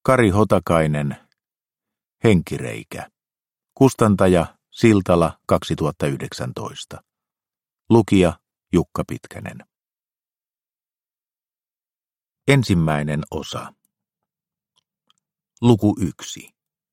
Kari Hotakainen, Henkireikä. Kustantaja Siltala 2019. Lukija Jukka Pitkänen. Ensimmäinen osa. Luku 1.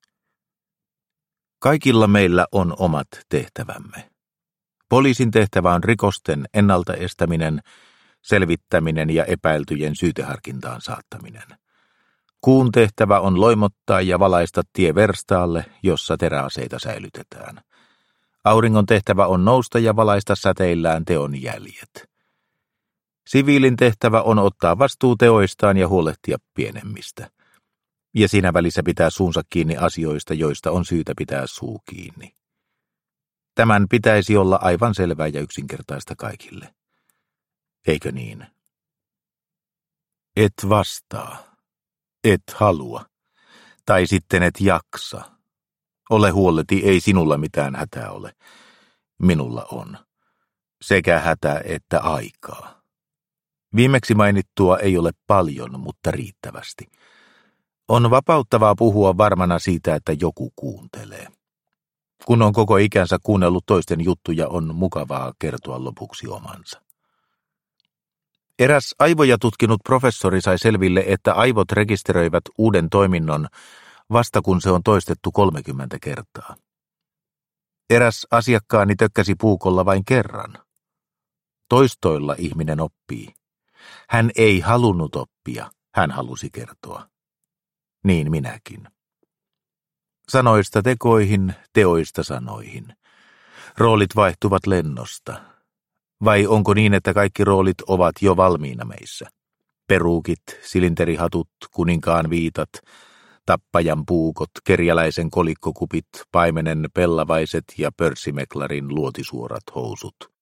Kaikilla meillä on omat tehtävämme. Poliisin tehtävä on rikosten ennaltaestäminen, selvittäminen ja epäiltyjen syyteharkintaan saattaminen. Kuun tehtävä on loimottaa ja valaista tie verstaalle, jossa teräaseita säilytetään. Auringon tehtävä on nousta ja valaista säteillään teon jäljet. Siviilin tehtävä on ottaa vastuu teoistaan ja huolehtia pienemmistä. Ja siinä välissä pitää suunsa kiinni asioista, joista on syytä pitää suu kiinni. Tämän pitäisi olla aivan selvää ja yksinkertaista kaikille. Eikö niin? Et vastaa. Et halua. Tai sitten et jaksa. Ole huoleti, ei sinulla mitään hätää ole. Minulla on. Sekä hätä että aikaa. Viimeksi mainittua ei ole paljon, mutta riittävästi. On vapauttavaa puhua varmana siitä, että joku kuuntelee. Kun on koko ikänsä kuunnellut toisten juttuja, on mukavaa kertoa lopuksi omansa. Eräs aivoja tutkinut professori sai selville, että aivot rekisteröivät uuden toiminnon vasta kun se on toistettu 30 kertaa. Eräs asiakkaani tökkäsi puukolla vain kerran. Toistoilla ihminen oppii. Hän ei halunnut oppia, hän halusi kertoa. Niin minäkin. Sanoista tekoihin, teoista sanoihin. Roolit vaihtuvat lennosta. Vai onko niin, että kaikki roolit ovat jo valmiina meissä? Peruukit, silinterihatut, kuninkaan viitat, tappajan puukot, kerjäläisen kolikkokupit, paimenen pellavaiset ja pörssimeklarin luotisuorat housut.